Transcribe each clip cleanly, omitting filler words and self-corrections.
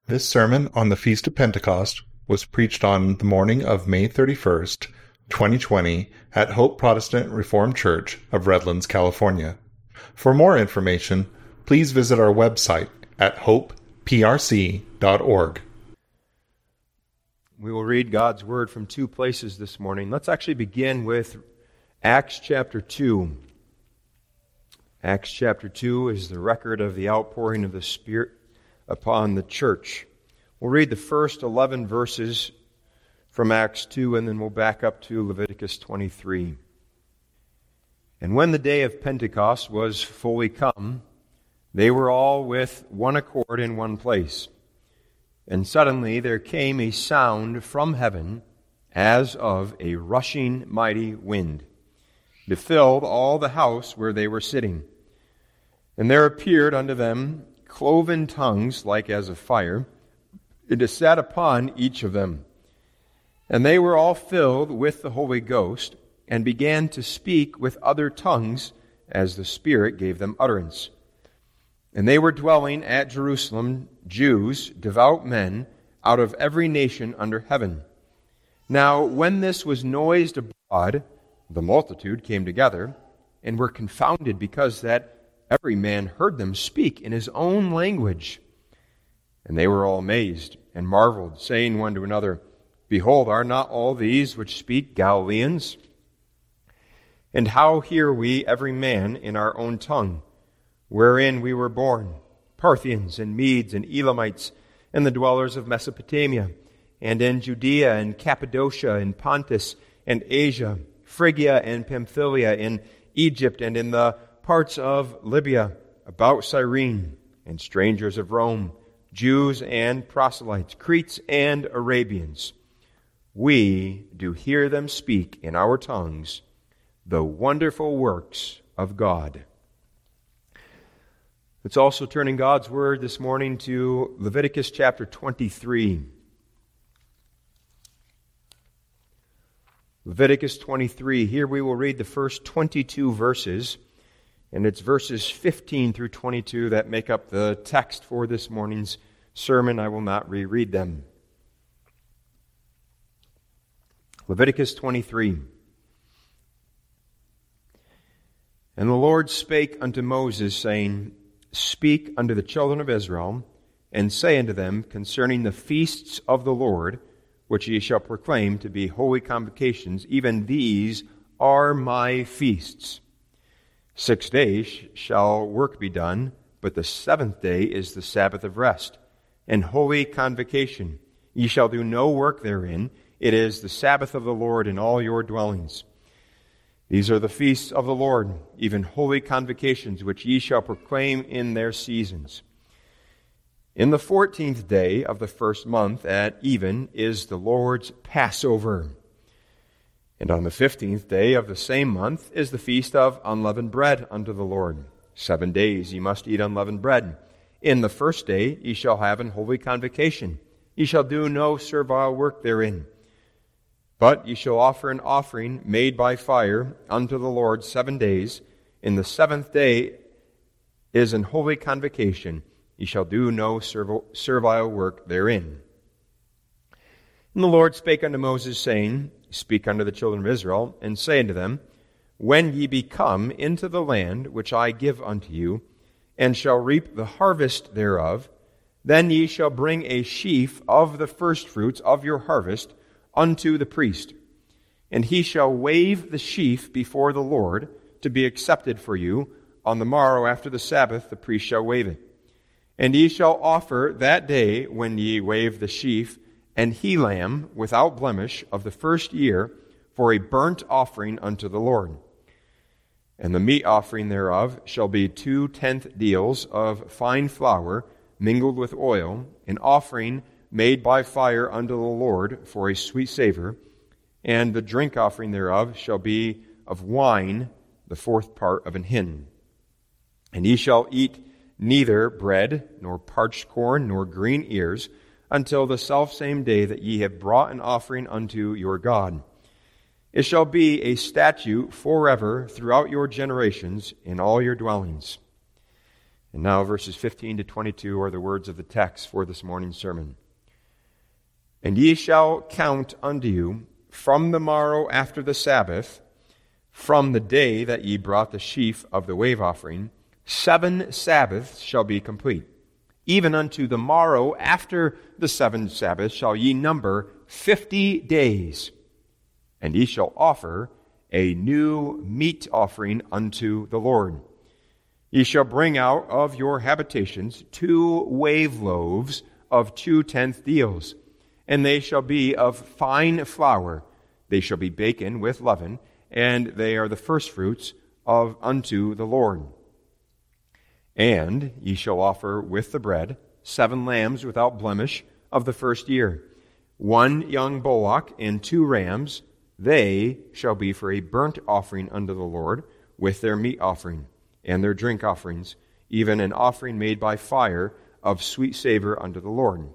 This sermon on the Feast of Pentecost was preached on the morning of May 31st, 2020 at Hope Protestant Reformed Church of Redlands, California. For more information, please visit our website at hopeprc.org. We will read God's Word from two places this morning. Let's actually begin with Acts chapter 2. Acts chapter 2 is the record of the outpouring of the Spirit upon the church. We'll read the first 11 verses from Acts 2, and then we'll back up to Leviticus 23. And when the day of Pentecost was fully come, they were all with one accord in one place. And suddenly there came a sound from heaven as of a rushing mighty wind. It filled all the house where they were sitting. And there appeared unto them cloven tongues like as of fire. It sat upon each of them. And they were all filled with the Holy Ghost, and began to speak with other tongues as the Spirit gave them utterance. And they were dwelling at Jerusalem, Jews, devout men, out of every nation under heaven. Now when this was noised abroad, the multitude came together, and were confounded, because that every man heard them speak in his own language. And they were all amazed, and marveled, saying one to another, Behold, are not all these which speak Galileans? And how hear we every man in our own tongue, wherein we were born, Parthians and Medes and Elamites, and the dwellers of Mesopotamia, and in Judea and Cappadocia and Pontus and Asia, Phrygia and Pamphylia, in Egypt and in the parts of Libya, about Cyrene, and strangers of Rome, Jews and proselytes, Cretes and Arabians. We do hear them speak in our tongues the wonderful works of God. Let's also turn in God's Word this morning to Leviticus chapter 23. Leviticus 23. Here we will read the first 22 verses, and it's verses 15 through 22 that make up the text for this morning's sermon. I will not reread them. Leviticus 23. And the Lord spake unto Moses, saying, Speak unto the children of Israel, and say unto them concerning the feasts of the Lord, which ye shall proclaim to be holy convocations, even these are my feasts. 6 days shall work be done, but the seventh day is the Sabbath of rest, and holy convocation. Ye shall do no work therein. It is the Sabbath of the Lord in all your dwellings. These are the feasts of the Lord, even holy convocations, which ye shall proclaim in their seasons. In the 14th day of the first month at even is the Lord's Passover. And on the 15th day of the same month is the feast of unleavened bread unto the Lord. 7 days ye must eat unleavened bread. In the first day ye shall have an holy convocation. Ye shall do no servile work therein. But ye shall offer an offering made by fire unto the Lord 7 days. In the seventh day is an holy convocation. Ye shall do no servile work therein. And the Lord spake unto Moses, saying, Speak unto the children of Israel, and say unto them, When ye be come into the land which I give unto you, and shall reap the harvest thereof, then ye shall bring a sheaf of the firstfruits of your harvest unto the priest. And he shall wave the sheaf before the Lord to be accepted for you. On the morrow after the Sabbath the priest shall wave it. And ye shall offer that day, when ye wave the sheaf, an he-lamb without blemish of the first year for a burnt offering unto the Lord. And the meat offering thereof shall be 2/10 deals of fine flour mingled with oil, an offering made by fire unto the Lord for a sweet savor. And the drink offering thereof shall be of wine, the 4th part of an hin. And ye shall eat neither bread, nor parched corn, nor green ears, until the selfsame day that ye have brought an offering unto your God. It shall be a statute forever throughout your generations in all your dwellings. And now verses 15 to 22 are the words of the text for this morning's sermon. And ye shall count unto you from the morrow after the Sabbath, from the day that ye brought the sheaf of the wave offering, 7 Sabbaths shall be complete. Even unto the morrow after the 7 Sabbaths shall ye number 50 days. And ye shall offer a new meat offering unto the Lord. Ye shall bring out of your habitations 2 wave loaves of 2/10 deals, and they shall be of fine flour. They shall be baken with leaven, and they are the firstfruits of unto the Lord. And ye shall offer with the bread 7 lambs without blemish of the first year, 1 young bullock and 2 rams. They shall be for a burnt offering unto the Lord, with their meat offering and their drink offerings, even an offering made by fire of sweet savor unto the Lord.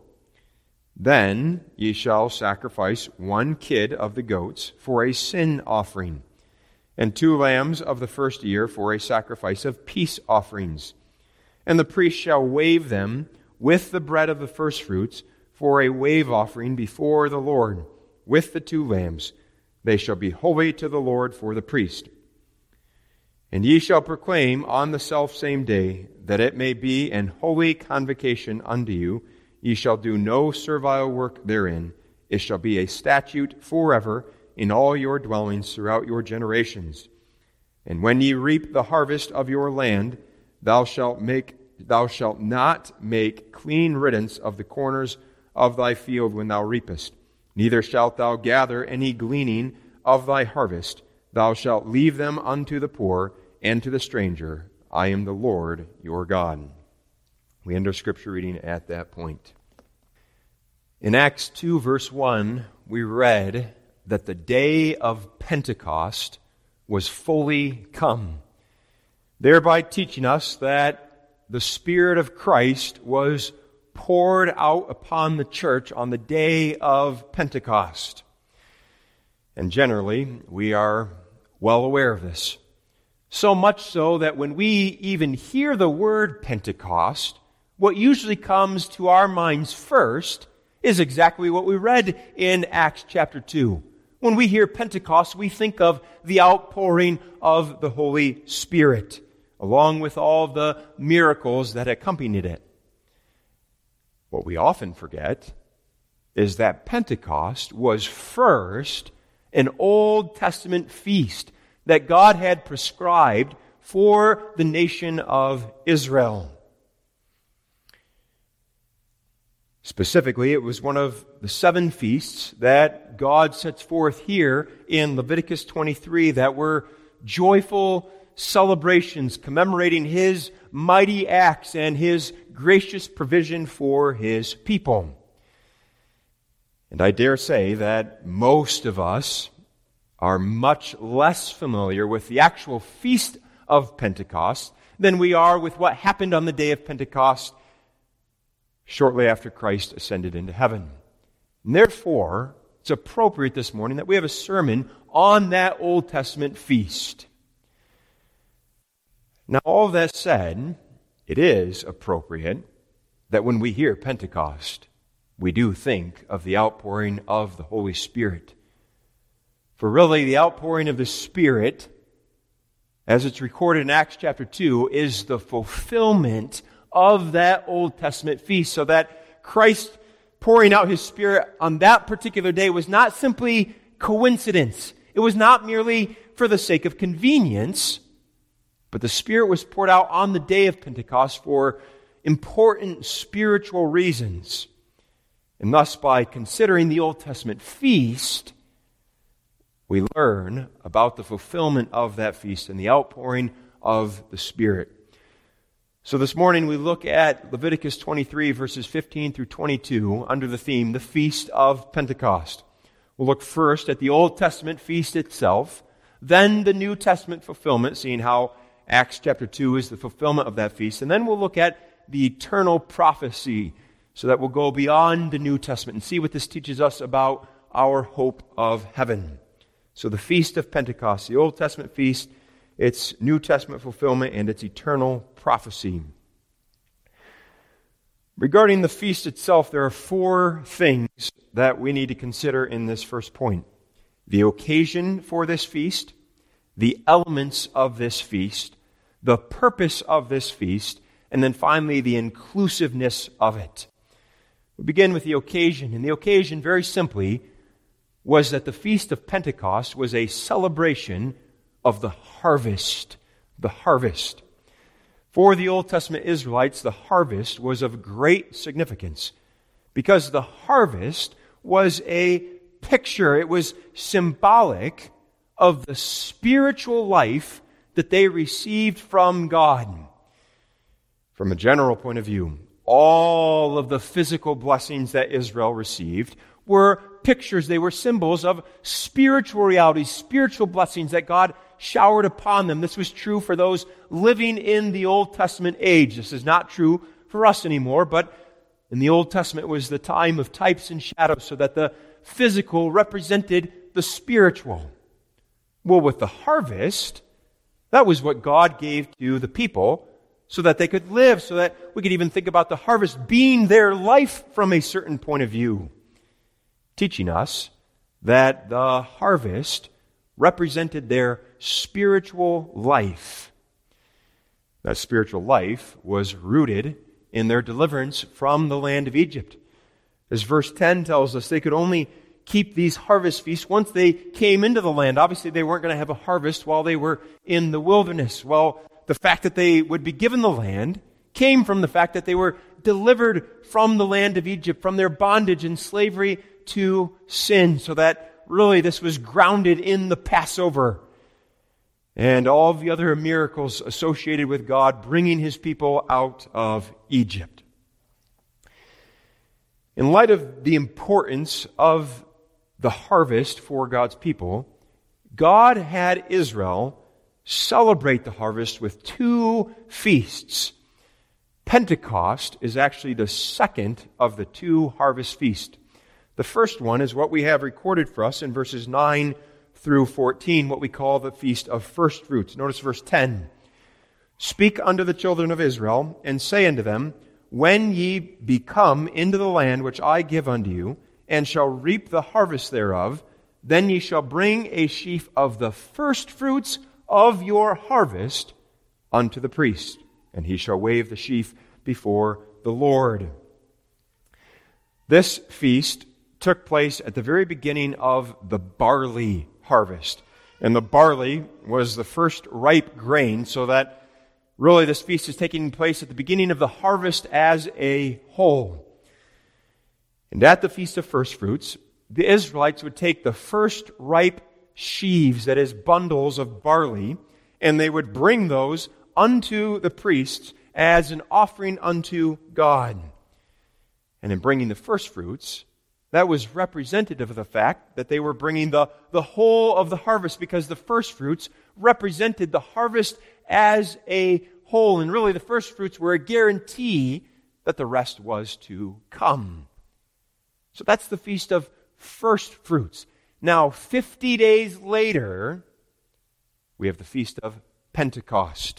Then ye shall sacrifice 1 kid of the goats for a sin offering, and 2 lambs of the first year for a sacrifice of peace offerings. And the priest shall wave them with the bread of the firstfruits for a wave offering before the Lord, with the 2 lambs. They shall be holy to the Lord for the priest. And ye shall proclaim on the selfsame day, that it may be an holy convocation unto you. Ye shall do no servile work therein. It shall be a statute forever in all your dwellings throughout your generations. And when ye reap the harvest of your land, thou shalt not make clean riddance of the corners of thy field when thou reapest. Neither shalt thou gather any gleaning of thy harvest. Thou shalt leave them unto the poor and to the stranger. I am the Lord your God. We end our scripture reading at that point. In Acts 2, verse 1, we read that the day of Pentecost was fully come, thereby teaching us that the Spirit of Christ was poured out upon the church on the day of Pentecost. And generally, we are well aware of this. So much so that when we even hear the word Pentecost, what usually comes to our minds first is exactly what we read in Acts chapter 2. When we hear Pentecost, we think of the outpouring of the Holy Spirit, along with all the miracles that accompanied it. What we often forget is that Pentecost was first an Old Testament feast that God had prescribed for the nation of Israel. Specifically, it was one of the 7 feasts that God sets forth here in Leviticus 23 that were joyful celebrations commemorating His mighty acts and His gracious provision for His people. And I dare say that most of us are much less familiar with the actual feast of Pentecost than we are with what happened on the day of Pentecost shortly after Christ ascended into heaven. And therefore, it's appropriate this morning that we have a sermon on that Old Testament feast. Now, all that said, it is appropriate that when we hear Pentecost, we do think of the outpouring of the Holy Spirit. For really, the outpouring of the Spirit, as it's recorded in Acts chapter 2, is the fulfillment of that Old Testament feast, so that Christ pouring out His Spirit on that particular day was not simply coincidence. It was not merely for the sake of convenience, but the Spirit was poured out on the day of Pentecost for important spiritual reasons. And thus, by considering the Old Testament feast, we learn about the fulfillment of that feast and the outpouring of the Spirit. So this morning we look at Leviticus 23, verses 15 through 22, under the theme, the Feast of Pentecost. We'll look first at the Old Testament feast itself, then the New Testament fulfillment, seeing how Acts chapter 2 is the fulfillment of that feast, and then we'll look at the eternal prophecy, so that we'll go beyond the New Testament and see what this teaches us about our hope of heaven. So the Feast of Pentecost, the Old Testament feast, its New Testament fulfillment, and its eternal prophecy. Regarding the feast itself, there are four things that we need to consider in this first point. The occasion for this feast, the elements of this feast, the purpose of this feast, and then finally the inclusiveness of it. We begin with the occasion, and the occasion, very simply, was that the Feast of Pentecost was a celebration of the harvest. The harvest. For the Old Testament Israelites, the harvest was of great significance because the harvest was a picture, it was symbolic of the spiritual life that they received from God. From a general point of view, all of the physical blessings that Israel received were pictures, they were symbols of spiritual realities, spiritual blessings that God showered upon them. This was true for those living in the Old Testament age. This is not true for us anymore, but in the Old Testament it was the time of types and shadows so that the physical represented the spiritual. Well, with the harvest, that was what God gave to the people so that they could live, so that we could even think about the harvest being their life from a certain point of view, teaching us that the harvest represented their spiritual life. That spiritual life was rooted in their deliverance from the land of Egypt. As verse 10 tells us, they could only keep these harvest feasts once they came into the land. Obviously, they weren't going to have a harvest while they were in the wilderness. Well, the fact that they would be given the land came from the fact that they were delivered from the land of Egypt, from their bondage and slavery to sin, so that really this was grounded in the Passover and all of the other miracles associated with God bringing His people out of Egypt. In light of the importance of the harvest for God's people, God had Israel celebrate the harvest with two feasts. Pentecost is actually the second of the two harvest feasts. The first one is what we have recorded for us in verses 9 through 14, what we call the Feast of First Fruits. Notice verse 10. Speak unto the children of Israel, and say unto them, When ye be come into the land which I give unto you, and shall reap the harvest thereof, then ye shall bring a sheaf of the first fruits of your harvest unto the priest, and he shall wave the sheaf before the Lord. This feast took place at the very beginning of the barley harvest. And the barley was the first ripe grain, so that really this feast is taking place at the beginning of the harvest as a whole. And at the Feast of First Fruits, the Israelites would take the first ripe sheaves, that is, bundles of barley, and they would bring those unto the priests as an offering unto God. And in bringing the first fruits, that was representative of the fact that they were bringing the whole of the harvest, because the first fruits represented the harvest as a whole. And really the first fruits were a guarantee that the rest was to come. So that's the Feast of First Fruits. Now, 50 days later, we have the Feast of Pentecost.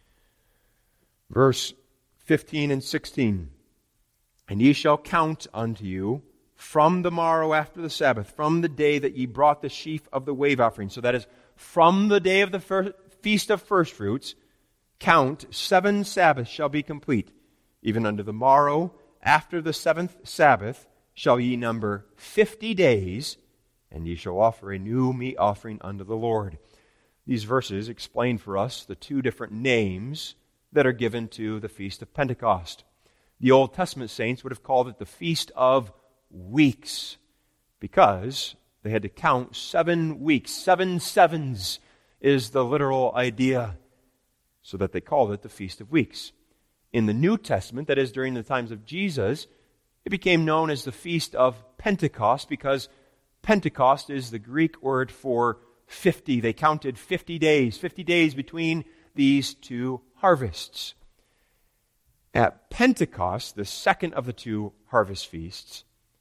Verse 15 and 16. And ye shall count unto you from the morrow after the Sabbath, from the day that ye brought the sheaf of the wave offering. So that is, from the day of the Feast of First Fruits, count 7 Sabbaths shall be complete. Even unto the morrow after the 7th Sabbath shall ye number 50 days, and ye shall offer a new meat offering unto the Lord. These verses explain for us the two different names that are given to the Feast of Pentecost. The Old Testament saints would have called it the Feast of Weeks, because they had to count 7 weeks. 7 sevens is the literal idea, so that they called it the Feast of Weeks. In the New Testament, that is during the times of Jesus, it became known as the Feast of Pentecost, because Pentecost is the Greek word for 50. They counted 50 days between these two harvests. At Pentecost, the second of the two harvest feasts,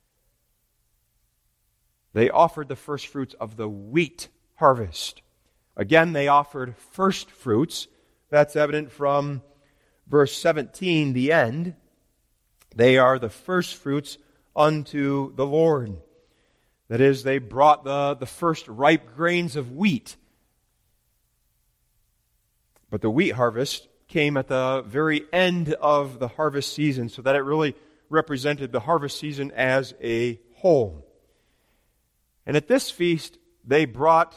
they offered the first fruits of the wheat harvest. Again, they offered first fruits. That's evident from verse 17, the end. They are the first fruits unto the Lord. That is, they brought the first ripe grains of wheat. But the wheat harvest came at the very end of the harvest season, so that it really represented the harvest season as a whole. And at this feast, they brought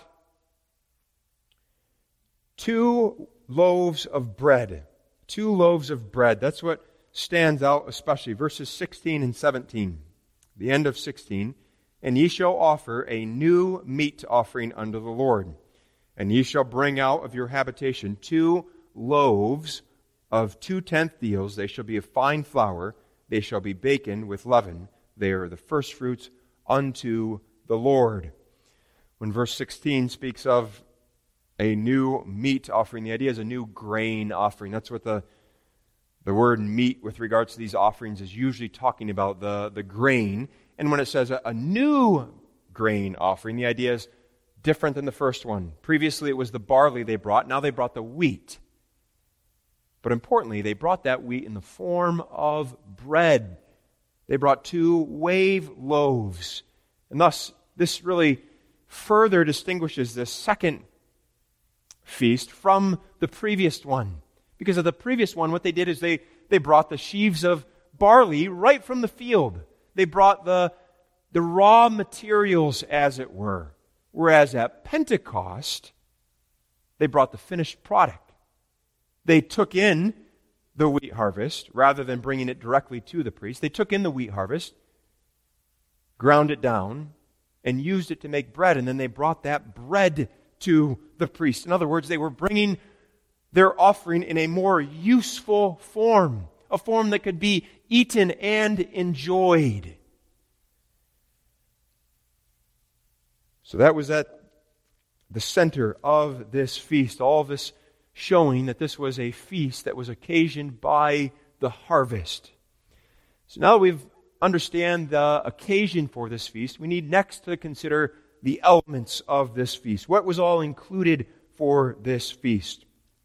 2 loaves of bread. 2 loaves of bread. That's what stands out especially. Verses 16 and 17. The end of 16. And ye shall offer a new meat offering unto the Lord. And ye shall bring out of your habitation 2 loaves of 2/10 deals. They shall be of fine flour. They shall be baken with leaven. They are the first fruits unto the Lord. When verse 16 speaks of a new meat offering, the idea is a new grain offering. That's what the word meat with regards to these offerings is usually talking about, the grain. And when it says a new grain offering, the idea is different than the first one. Previously it was the barley they brought. Now they brought the wheat. But importantly, they brought that wheat in the form of bread. They brought 2 wave loaves. And thus, this really further distinguishes this second feast from the previous one. Because of the previous one, what they did is they brought the sheaves of barley right from the field. They brought the raw materials, as it were. Whereas at Pentecost, they brought the finished product. They took in the wheat harvest, rather than bringing it directly to the priest. They took in the wheat harvest, ground it down, and used it to make bread, and then they brought that bread to the priest. In other words, they were bringing their offering in a more useful form, a form that could be eaten and enjoyed. So that was at the center of this feast, all this showing that this was a feast that was occasioned by the harvest. So now that we understand the occasion for this feast, we need next to consider the elements of this feast. What was all included for this feast?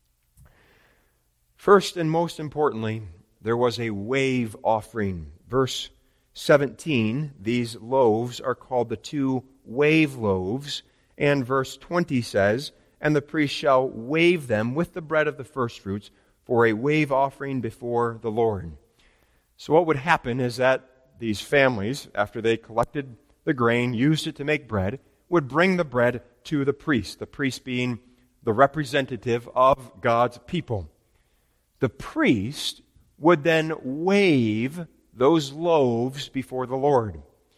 First and most importantly, there was a wave offering. Verse 17, these loaves are called the 2 wave loaves. And verse 20 says, and the priest shall wave them with the bread of the firstfruits for a wave offering before the Lord. So what would happen is that these families, after they collected the grain, used it to make bread, would bring the bread to the priest being the representative of God's people. The priest would then wave those loaves before the Lord.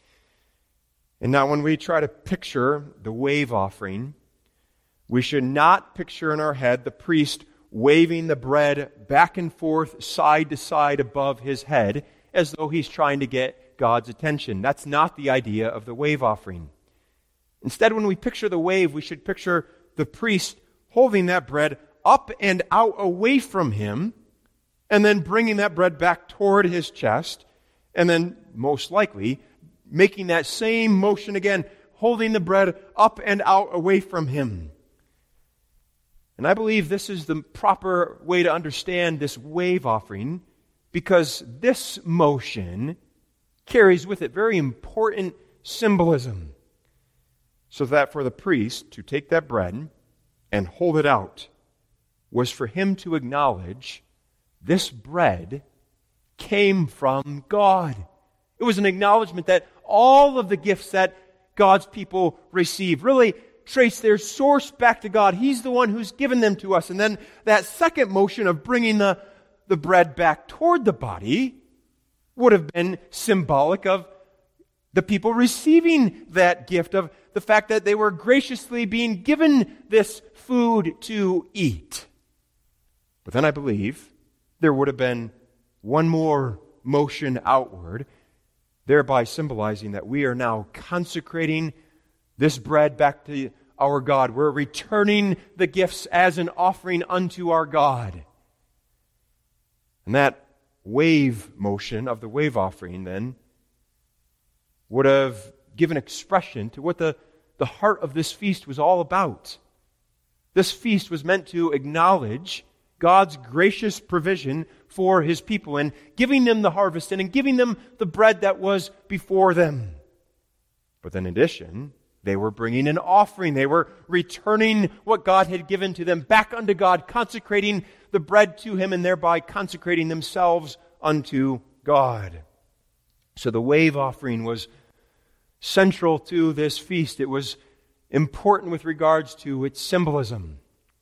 And now when we try to picture the wave offering, we should not picture in our head the priest waving the bread back and forth, side to side above his head, as though he's trying to get God's attention. That's not the idea of the wave offering. Instead, when we picture the wave, we should picture the priest holding that bread up and out away from him, and then bringing that bread back toward his chest, and then, most likely, making that same motion again, holding the bread up and out away from him. And I believe this is the proper way to understand this wave offering, because this motion carries with it very important symbolism. So that for the priest to take that bread and hold it out was for him to acknowledge this bread came from God. It was an acknowledgement that all of the gifts that God's people receive really trace their source back to God. He's the one who's given them to us. And then that second motion of bringing the bread back toward the body would have been symbolic of the people receiving that gift, of the fact that they were graciously being given this food to eat. But then I believe there would have been one more motion outward, thereby symbolizing that we are now consecrating this bread back to our God. We're returning the gifts as an offering unto our God. And that wave motion of the wave offering then would have given expression to what the heart of this feast was all about. This feast was meant to acknowledge God's gracious provision for his people and giving them the harvest and giving them the bread that was before them. But then in addition, they were bringing an offering. They were returning what God had given to them back unto God, consecrating the bread to him and thereby consecrating themselves unto God. So the wave offering was central to this feast. It was important with regards to its symbolism.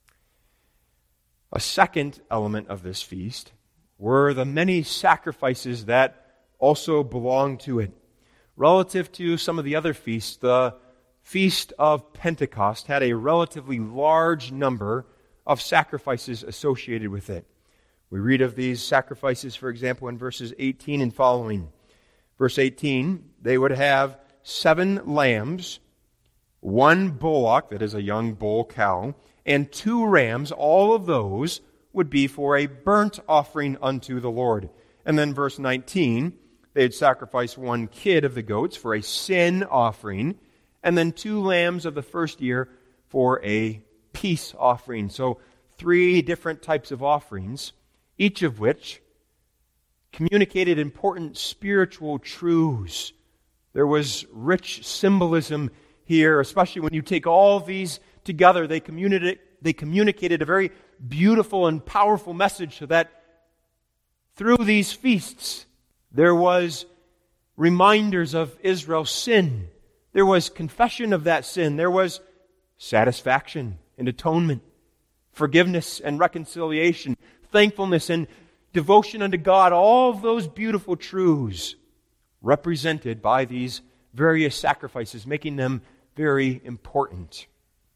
A second element of this feast were the many sacrifices that also belonged to it. Relative to some of the other feasts, the Feast of Pentecost had a relatively large number of sacrifices associated with it. We read of these sacrifices, for example, in verses 18 and following. Verse 18, they would have 7 lambs, 1 bullock, that is a young bull cow, and 2 rams. All of those would be for a burnt offering unto the Lord. And then verse 19, they'd sacrifice 1 kid of the goats for a sin offering, and then 2 lambs of the first year for a peace offering. So 3 different types of offerings, each of which communicated important spiritual truths. There was rich symbolism here, especially when you take all these together. They communicated a very beautiful and powerful message, so that through these feasts there was reminders of Israel's sin. There was confession of that sin. There was satisfaction and atonement, forgiveness and reconciliation, thankfulness and devotion unto God. All of those beautiful truths represented by these various sacrifices, making them very important.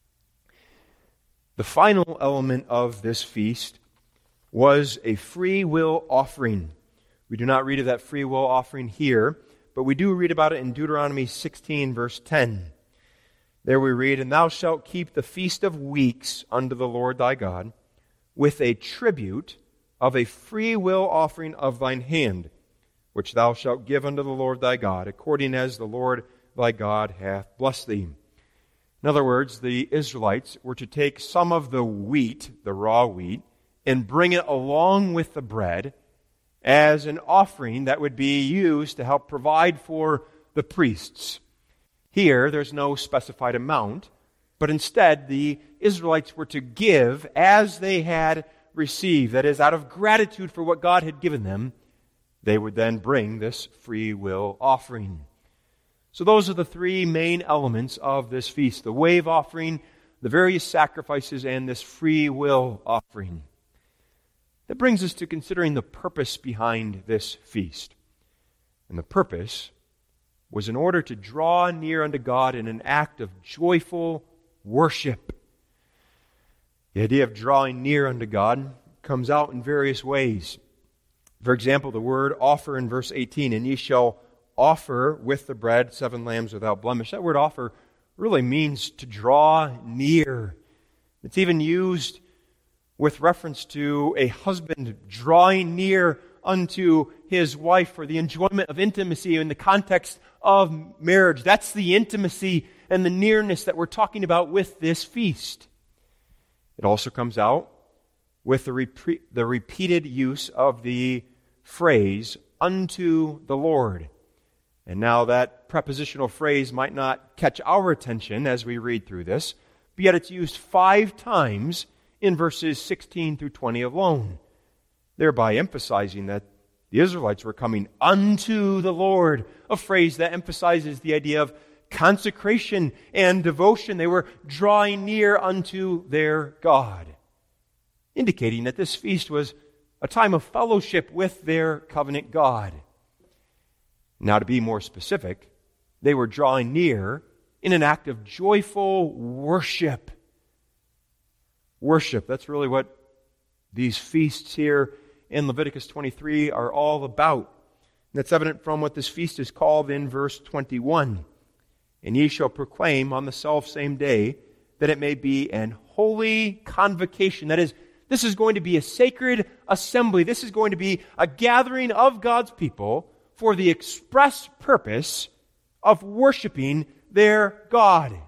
The final element of this feast was a free will offering. We do not read of that free will offering here, but we do read about it in Deuteronomy 16, verse 10. There we read, "And thou shalt keep the feast of weeks unto the Lord thy God, with a tribute of a free will offering of thine hand, which thou shalt give unto the Lord thy God, according as the Lord thy God hath blessed thee." In other words, the Israelites were to take some of the wheat, the raw wheat, and bring it along with the bread as an offering that would be used to help provide for the priests. Here, there's no specified amount, but instead the Israelites were to give as they had received. That is, out of gratitude for what God had given them, they would then bring this free will offering. So those are the 3 main elements of this feast: the wave offering, the various sacrifices, and this free will offering. That brings us to considering the purpose behind this feast. And the purpose was in order to draw near unto God in an act of joyful worship. The idea of drawing near unto God comes out in various ways. For example, the word offer in verse 18, "And ye shall offer with the bread 7 lambs without blemish." That word offer really means to draw near. It's even used with reference to a husband drawing near unto his wife for the enjoyment of intimacy in the context of marriage. That's the intimacy and the nearness that we're talking about with this feast. It also comes out with the repeated use of the phrase, "unto the Lord." And now that prepositional phrase might not catch our attention as we read through this, but yet it's used 5 times in verses 16 through 20 alone, thereby emphasizing that the Israelites were coming unto the Lord, a phrase that emphasizes the idea of consecration and devotion. They were drawing near unto their God, indicating that this feast was a time of fellowship with their covenant God. Now, to be more specific, they were drawing near in an act of joyful worship. Worship, that's really what these feasts here in Leviticus 23 are all about. And that's evident from what this feast is called in verse 21. "And ye shall proclaim on the selfsame day that it may be an holy convocation." That is, this is going to be a sacred assembly. This is going to be a gathering of God's people for the express purpose of worshiping their God.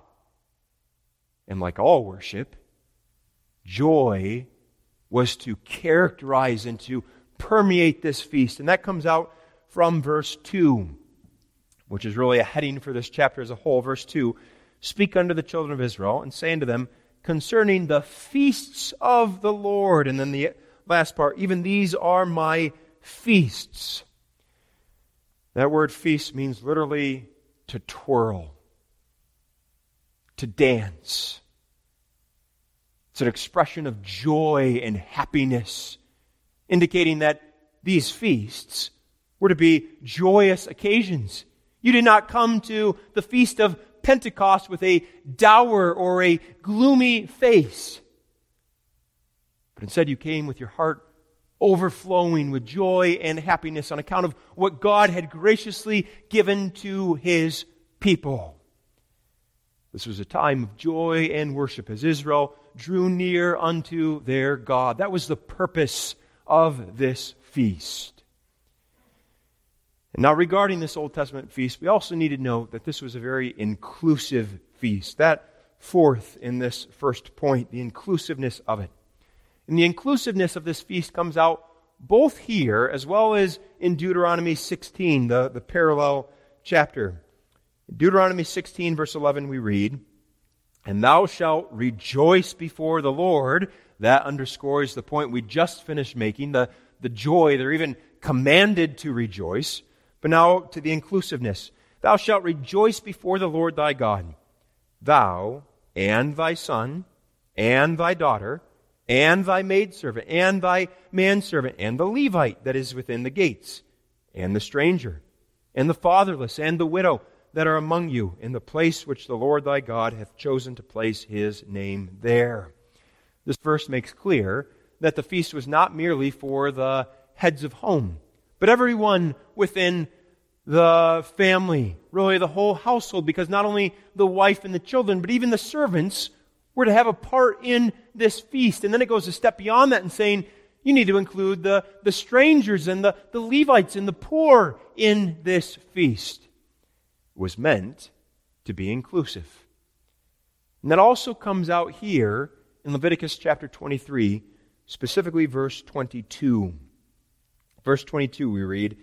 And like all worship, joy was to characterize and to permeate this feast. And that comes out from verse 2, which is really a heading for this chapter as a whole. Verse 2, speak unto the children of Israel, and say unto them, concerning the feasts of the Lord. And then the last part, even these are my feasts. That word feast means literally to twirl, to dance. It's an expression of joy and happiness, indicating that these feasts were to be joyous occasions. You did not come to the Feast of Pentecost with a dour or a gloomy face, but instead you came with your heart overflowing with joy and happiness on account of what God had graciously given to His people. This was a time of joy and worship as Israel drew near unto their God. That was the purpose of this feast. And now regarding this Old Testament feast, we also need to note that this was a very inclusive feast. That fourth in this first point, the inclusiveness of it. And the inclusiveness of this feast comes out both here as well as in Deuteronomy 16, the parallel chapter. In Deuteronomy 16, verse 11, we read, and thou shalt rejoice before the Lord. That underscores the point we just finished making, the joy. They're even commanded to rejoice. But now to the inclusiveness. Thou shalt rejoice before the Lord thy God, thou and thy son and thy daughter and thy maidservant and thy manservant and the Levite that is within the gates and the stranger and the fatherless and the widow that are among you in the place which the Lord thy God hath chosen to place His name there. This verse makes clear that the feast was not merely for the heads of home, but everyone within the family, really the whole household, because not only the wife and the children, but even the servants were to have a part in this feast. And then it goes a step beyond that and saying, you need to include the strangers and the Levites and the poor in this feast. It was meant to be inclusive. And that also comes out here in Leviticus chapter 23, specifically verse 22. Verse 22 we read,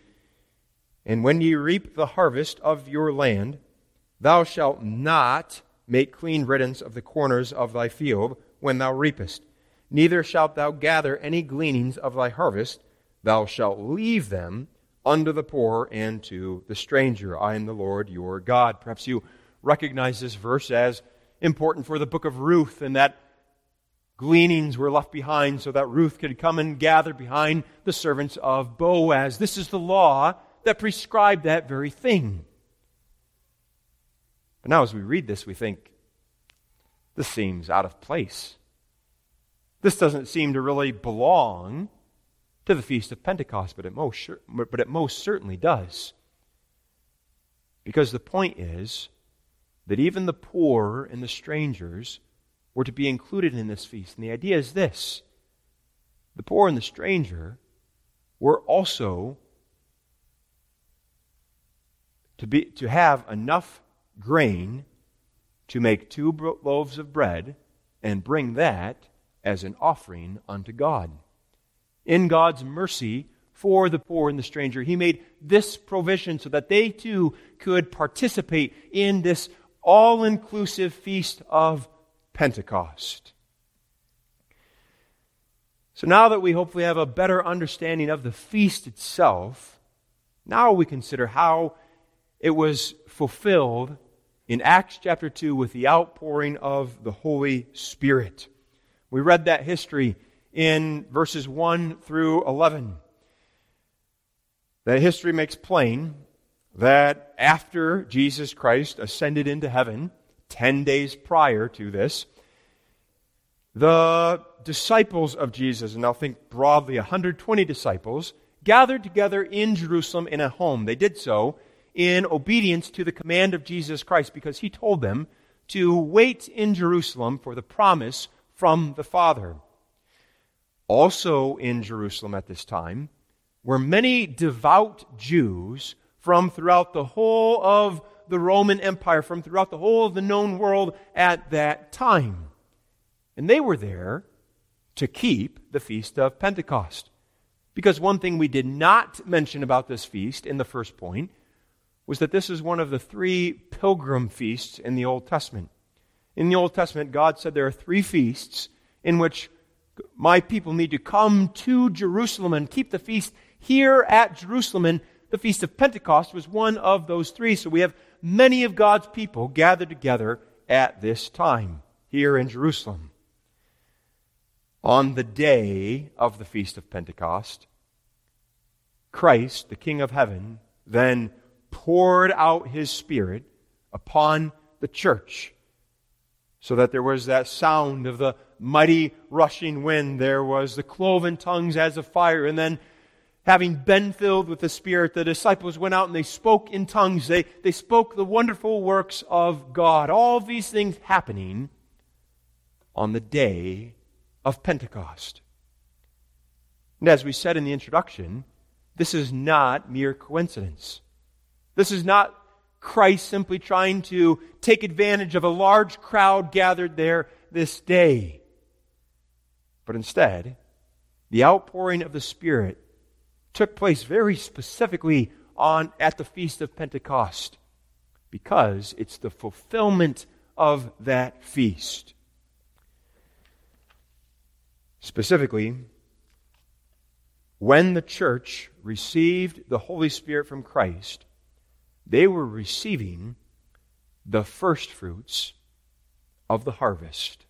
and when ye reap the harvest of your land, thou shalt not make clean riddance of the corners of thy field when thou reapest. Neither shalt thou gather any gleanings of thy harvest. Thou shalt leave them unto the poor and to the stranger. I am the Lord your God. Perhaps you recognize this verse as important for the book of Ruth, and that gleanings were left behind so that Ruth could come and gather behind the servants of Boaz. This is the law that prescribed that very thing. But now as we read this, we think, this seems out of place. This doesn't seem to really belong to the Feast of Pentecost, but it most certainly does. Because the point is that even the poor and the strangers were to be included in this feast. And the idea is this: the poor and the stranger were also to have enough grain to make 2 loaves of bread and bring that as an offering unto God. In God's mercy for the poor and the stranger, He made this provision so that they too could participate in this all-inclusive feast of Pentecost. So now that we hopefully have a better understanding of the feast itself, now we consider how it was fulfilled in Acts chapter 2 with the outpouring of the Holy Spirit. We read that history in verses 1 through 11. That history makes plain that after Jesus Christ ascended into heaven, 10 days prior to this, the disciples of Jesus, and I'll think broadly 120 disciples, gathered together in Jerusalem in a home. They did so in obedience to the command of Jesus Christ, because He told them to wait in Jerusalem for the promise from the Father. Also in Jerusalem at this time were many devout Jews from throughout the whole of the Roman Empire, from throughout the whole of the known world at that time. And they were there to keep the Feast of Pentecost, Because one thing we did not mention about this feast in the first point was that this is one of the 3 pilgrim feasts in the Old Testament. In the Old Testament, God said there are 3 feasts in which my people need to come to Jerusalem and keep the feast here at Jerusalem. And the Feast of Pentecost was one of those 3. So we have many of God's people gathered together at this time here in Jerusalem. On the day of the Feast of Pentecost, Christ, the King of Heaven, then poured out His Spirit upon the church, so that there was that sound of the mighty rushing wind. There was the cloven tongues as of fire. And then, having been filled with the Spirit, the disciples went out and they spoke in tongues. They spoke the wonderful works of God. All these things happening on the day of Pentecost. And as we said in the introduction, this is not mere coincidence. This is not Christ simply trying to take advantage of a large crowd gathered there this day. But instead, the outpouring of the Spirit took place very specifically at the Feast of Pentecost, because it's the fulfillment of that feast. Specifically, when the church received the Holy Spirit from Christ, they were receiving the first fruits of the harvest.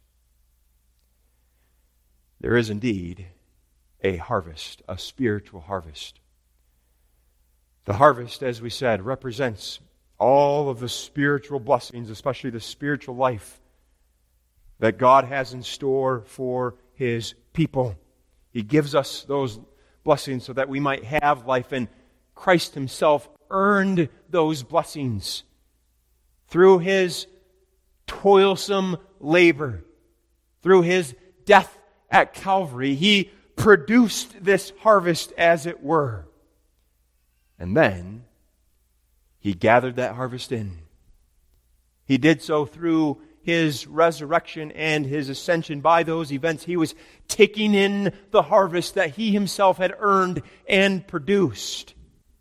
There is indeed a harvest, a spiritual harvest. The harvest, as we said, represents all of the spiritual blessings, especially the spiritual life that God has in store for His people. He gives us those blessings so that we might have life, and Christ Himself earned those blessings through His toilsome labor, through His death at Calvary. He produced this harvest, as it were. And then He gathered that harvest in. He did so through His resurrection and His ascension. By those events, He was taking in the harvest that He Himself had earned and produced.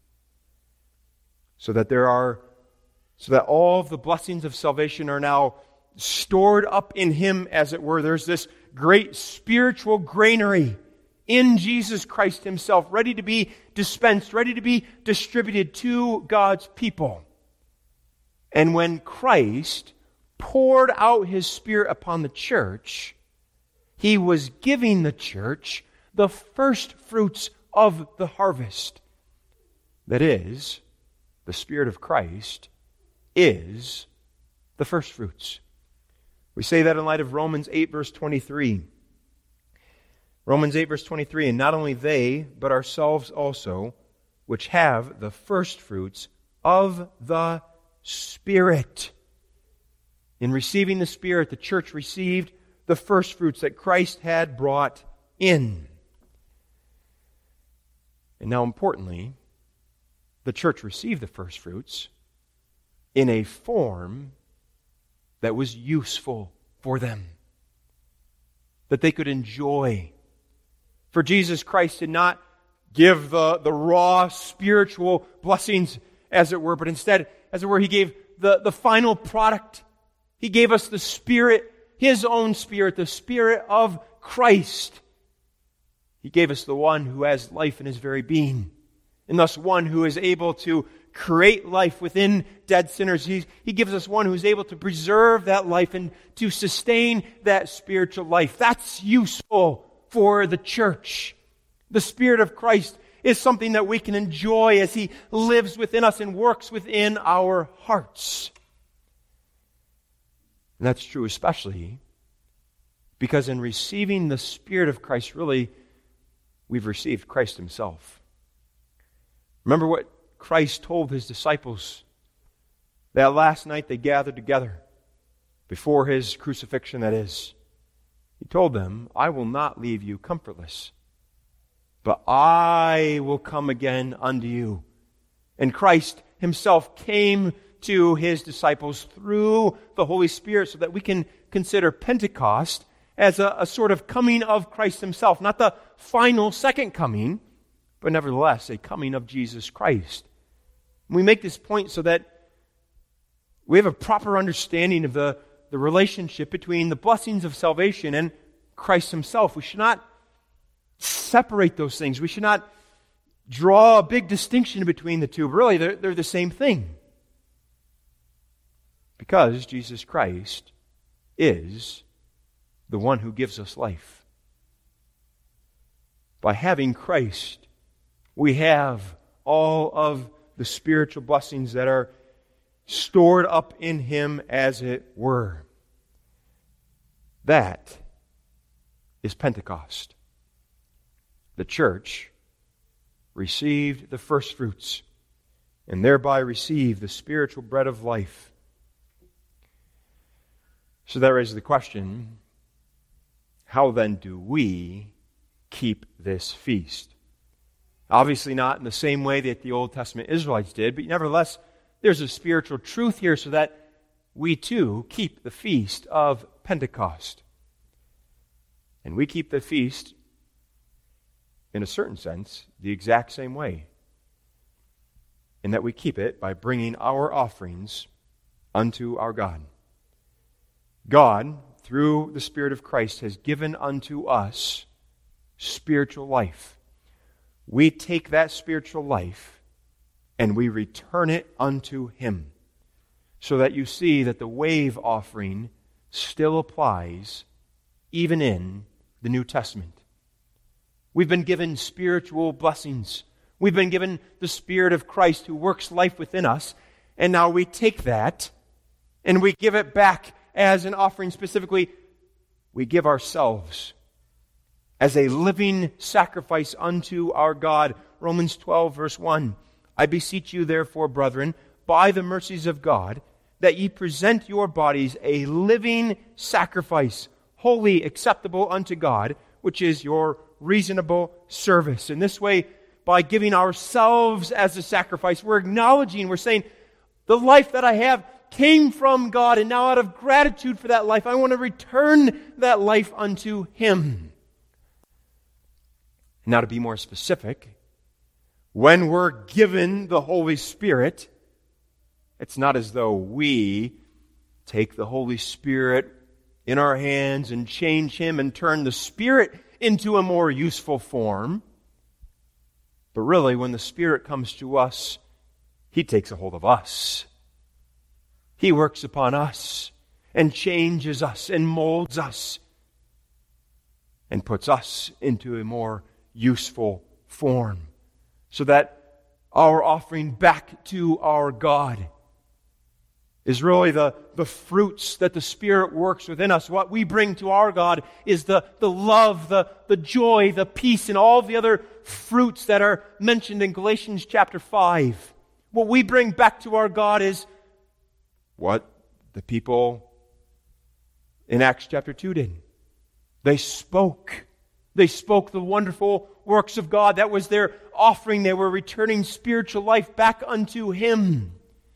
So that all of the blessings of salvation are now stored up in Him, as it were. There's this great spiritual granary in Jesus Christ Himself, ready to be dispensed, ready to be distributed to God's people. And when Christ poured out His Spirit upon the church, He was giving the church the first fruits of the harvest. That is, the Spirit of Christ is the first fruits. We say that in light of Romans 8, verse 23. Romans 8, verse 23, and not only they, but ourselves also, which have the first fruits of the Spirit. In receiving the Spirit, the church received the first fruits that Christ had brought in. And now, importantly, the church received the first fruits in a form that was useful for them, that they could enjoy. For Jesus Christ did not give the raw spiritual blessings, as it were, but instead, as it were, He gave the final product. He gave us the Spirit, His own Spirit, the Spirit of Christ. He gave us the one who has life in His very being, and thus one who is able to create life within dead sinners. He gives us one who is able to preserve that life and to sustain that spiritual life. That's useful for the church. The Spirit of Christ is something that we can enjoy as He lives within us and works within our hearts. And that's true especially because in receiving the Spirit of Christ, really, we've received Christ Himself. Remember what Christ told His disciples that last night they gathered together before His crucifixion, that is. He told them, I will not leave you comfortless, but I will come again unto you. And Christ Himself came to His disciples through the Holy Spirit, so that we can consider Pentecost as a sort of coming of Christ Himself. Not the final second coming, but nevertheless a coming of Jesus Christ. We make this point so that we have a proper understanding of the relationship between the blessings of salvation and Christ himself. We should not separate those things. We should not draw a big distinction between the two. But really, they're the same thing. Because Jesus Christ is the one who gives us life. By having Christ, we have all of the spiritual blessings that are stored up in Him, as it were. That is Pentecost. The church received the first fruits and thereby received the spiritual bread of life. So that raises the question, how then do we keep this feast? Obviously not in the same way that the Old Testament Israelites did, but nevertheless, there's a spiritual truth here so that we too keep the feast of Pentecost. And we keep the feast, in a certain sense, the exact same way. In that we keep it by bringing our offerings unto our God. God, through the Spirit of Christ, has given unto us spiritual life. We take that spiritual life and we return it unto Him. So that you see that the wave offering still applies even in the New Testament. We've been given spiritual blessings. We've been given the Spirit of Christ who works life within us. And now we take that and we give it back as an offering. Specifically, we give ourselves as a living sacrifice unto our God. Romans 12, verse 1. I beseech you, therefore, brethren, by the mercies of God, that ye present your bodies a living sacrifice, holy, acceptable unto God, which is your reasonable service. In this way, by giving ourselves as a sacrifice, we're acknowledging, we're saying, the life that I have came from God, and now out of gratitude for that life, I want to return that life unto Him. Now, to be more specific, when we're given the Holy Spirit, it's not as though we take the Holy Spirit in our hands and change Him and turn the Spirit into a more useful form. But really, when the Spirit comes to us, He takes a hold of us. He works upon us and changes us and molds us and puts us into a more useful form, so that our offering back to our God is really the fruits that the Spirit works within us. What we bring to our God is the love, the joy, the peace, and all the other fruits that are mentioned in Galatians chapter 5. What we bring back to our God is what the people in Acts chapter 2 did. They spoke the wonderful works of God. That was their offering. They were returning spiritual life back unto Him.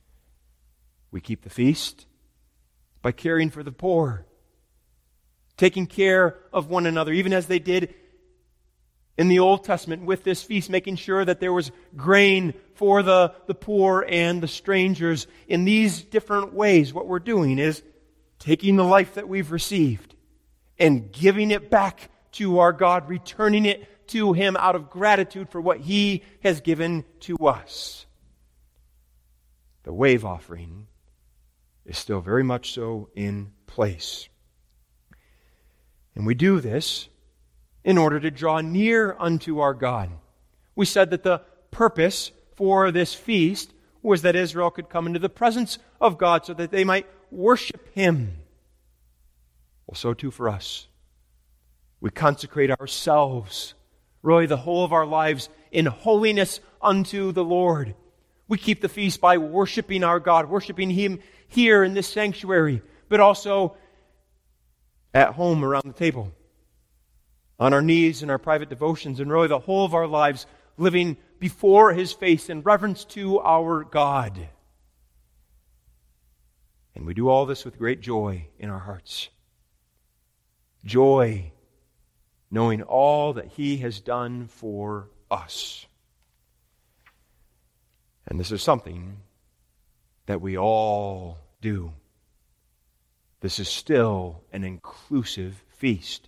We keep the feast by caring for the poor, taking care of one another, even as they did in the Old Testament with this feast, making sure that there was grain for the poor and the strangers. In these different ways, what we're doing is taking the life that we've received and giving it back to our God, returning it to Him out of gratitude for what He has given to us. The wave offering is still very much so in place. And we do this in order to draw near unto our God. We said that the purpose for this feast was that Israel could come into the presence of God so that they might worship Him. Well, so too for us. We consecrate ourselves, really the whole of our lives, in holiness unto the Lord. We keep the feast by worshiping our God, worshiping Him here in this sanctuary, but also at home around the table, on our knees in our private devotions, and really the whole of our lives living before His face in reverence to our God. And we do all this with great joy in our hearts. Joy knowing all that He has done for us. And this is something that we all do. This is still an inclusive feast.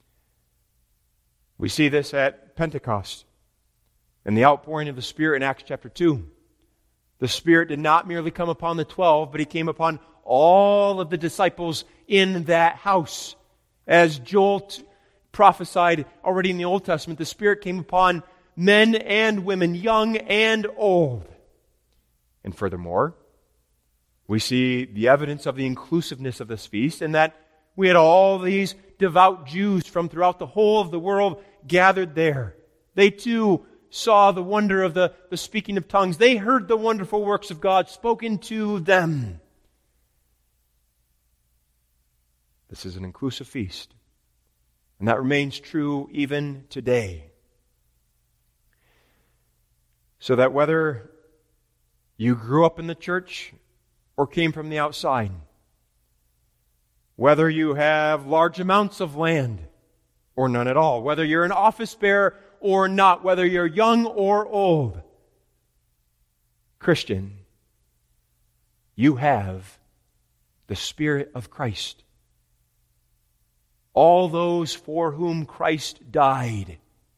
We see this at Pentecost and the outpouring of the Spirit in Acts chapter 2. The Spirit did not merely come upon the 12, but He came upon all of the disciples in that house. As Joel prophesied already in the Old Testament, the Spirit came upon men and women, young and old. And furthermore, we see the evidence of the inclusiveness of this feast in that we had all these devout Jews from throughout the whole of the world gathered there. They too saw the wonder of the speaking of tongues. They heard the wonderful works of God spoken to them. This is an inclusive feast. And that remains true even today. So that whether you grew up in the church or came from the outside, whether you have large amounts of land or none at all, whether you're an office bearer or not, whether you're young or old, Christian, you have the Spirit of Christ. All those for whom Christ died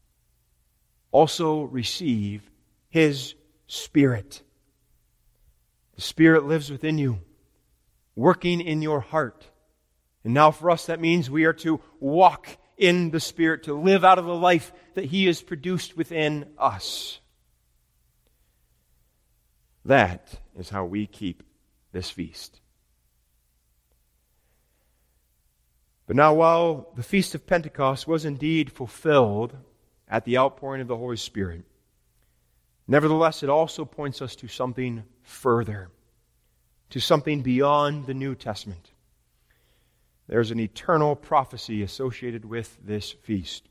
also receive His Spirit. The Spirit lives within you, working in your heart. And now for us that means we are to walk in the Spirit, to live out of the life that He has produced within us. That is how we keep this feast. But now, while the Feast of Pentecost was indeed fulfilled at the outpouring of the Holy Spirit, nevertheless, it also points us to something further, to something beyond the New Testament. There's an eternal prophecy associated with this feast.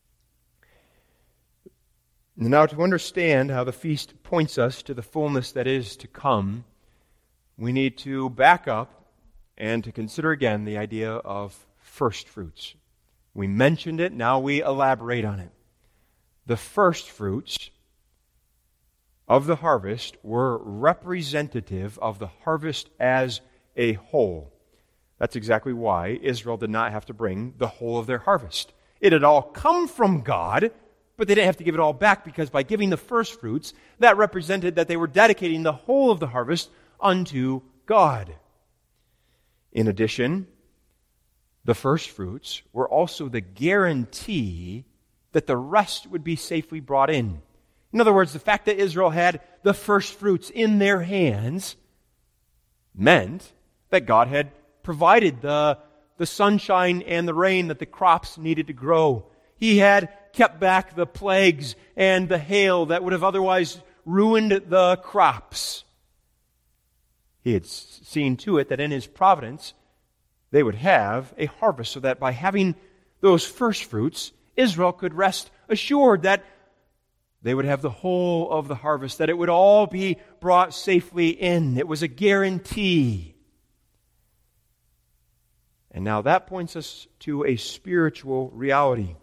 Now, to understand how the feast points us to the fullness that is to come, we need to back up and to consider again the idea of first fruits. We mentioned it, now we elaborate on it. The first fruits of the harvest were representative of the harvest as a whole. That's exactly why Israel did not have to bring the whole of their harvest. It had all come from God, but they didn't have to give it all back, because by giving the first fruits, that represented that they were dedicating the whole of the harvest unto God. In addition, the first fruits were also the guarantee that the rest would be safely brought in. In other words, the fact that Israel had the first fruits in their hands meant that God had provided the sunshine and the rain that the crops needed to grow. He had kept back the plagues and the hail that would have otherwise ruined the crops. He had seen to it that in His providence they would have a harvest, so that by having those first fruits, Israel could rest assured that they would have the whole of the harvest, that it would all be brought safely in. It was a guarantee. And now that points us to a spiritual reality.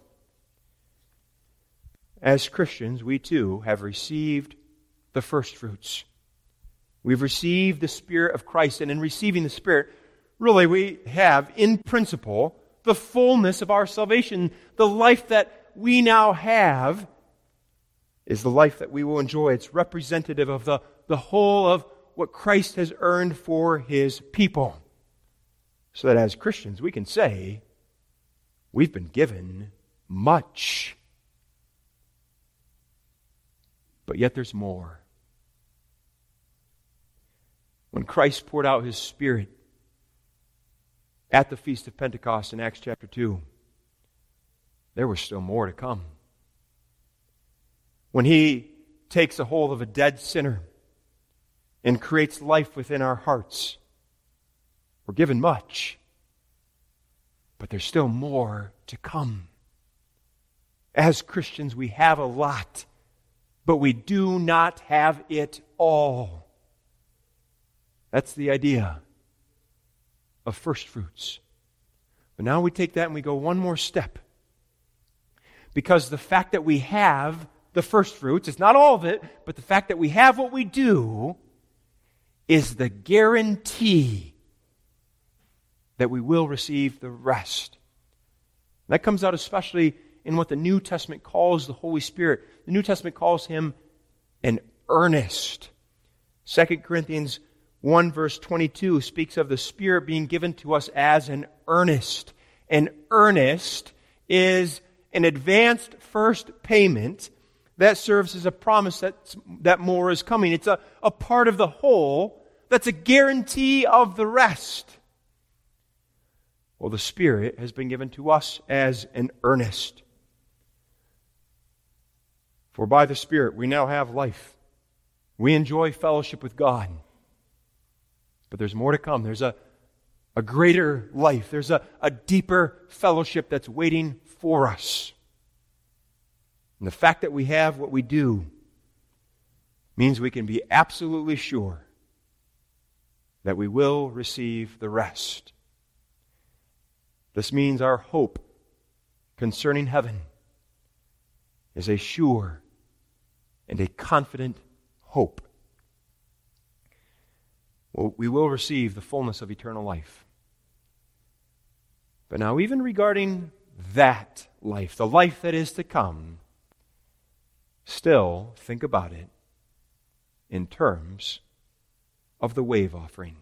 As Christians, we too have received the first fruits. We've received the Spirit of Christ, and in receiving the Spirit, really we have, in principle, the fullness of our salvation. The life that we now have is the life that we will enjoy. It's representative of the whole of what Christ has earned for His people. So that as Christians we can say, we've been given much. But yet there's more. When Christ poured out His Spirit at the Feast of Pentecost in Acts chapter 2, there was still more to come. When He takes a hold of a dead sinner and creates life within our hearts, we're given much, but there's still more to come. As Christians, we have a lot, but we do not have it all. That's the idea of first fruits. But now we take that and we go one more step. Because the fact that we have the first fruits, it's not all of it, but the fact that we have what we do is the guarantee that we will receive the rest. That comes out especially in what the New Testament calls the Holy Spirit. The New Testament calls Him an earnest. 2 Corinthians 1 verse 22 speaks of the Spirit being given to us as an earnest. An earnest is an advanced first payment that serves as a promise that more is coming. It's a part of the whole that's a guarantee of the rest. Well, the Spirit has been given to us as an earnest. For by the Spirit we now have life. We enjoy fellowship with God. But there's more to come. There's a greater life. There's a deeper fellowship that's waiting for us. And the fact that we have what we do means we can be absolutely sure that we will receive the rest. This means our hope concerning heaven is a sure and a confident hope. Well, we will receive the fullness of eternal life. But now, even regarding that life, the life that is to come, still think about it in terms of the wave offering.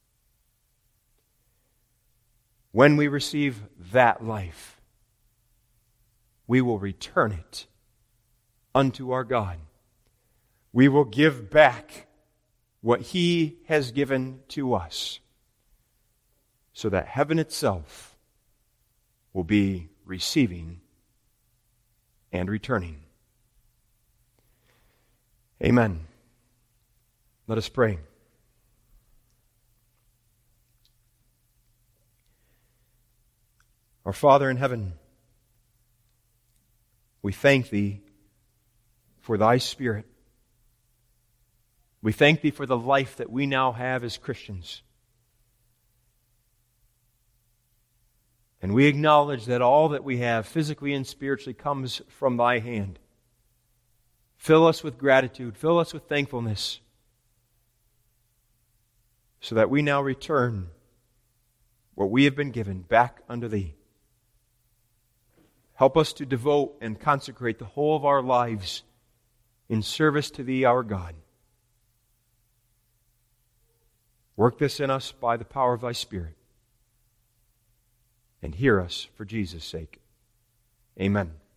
When we receive that life, we will return it unto our God. We will give back what He has given to us, so that heaven itself will be receiving and returning. Amen. Let us pray. Our Father in heaven, we thank Thee for Thy Spirit. We thank Thee for the life that we now have as Christians. And we acknowledge that all that we have physically and spiritually comes from Thy hand. Fill us with gratitude. Fill us with thankfulness, so that we now return what we have been given back unto Thee. Help us to devote and consecrate the whole of our lives in service to Thee, our God. Work this in us by the power of Thy Spirit. And hear us for Jesus' sake. Amen.